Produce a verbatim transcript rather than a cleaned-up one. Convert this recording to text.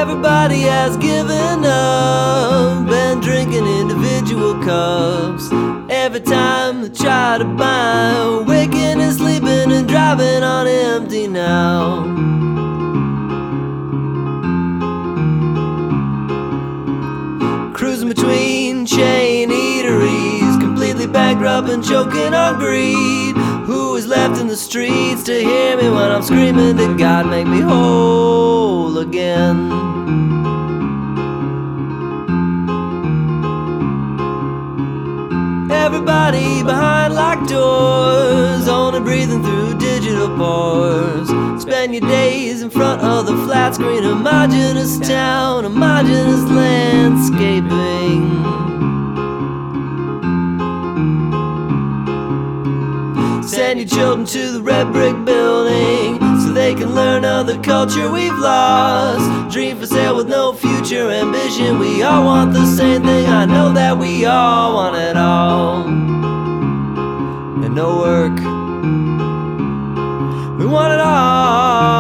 Everybody has given up and drinking individual cups. Every time they try to buy, waking and sleeping and driving on empty now. Cruising between chain eateries, completely bankrupt and choking on greed. Who is left in the streets to hear me when I'm screaming to God, make me whole again? Everybody behind locked doors, only breathing through digital pores. Spend your days in front of the flat screen, homogeneous town, homogeneous landscaping. Send your children to the red brick building so they can learn of the culture we've lost. Dream for sale with no future ambition. We all want the same thing, I know that we all want it all. And no work, we want it all.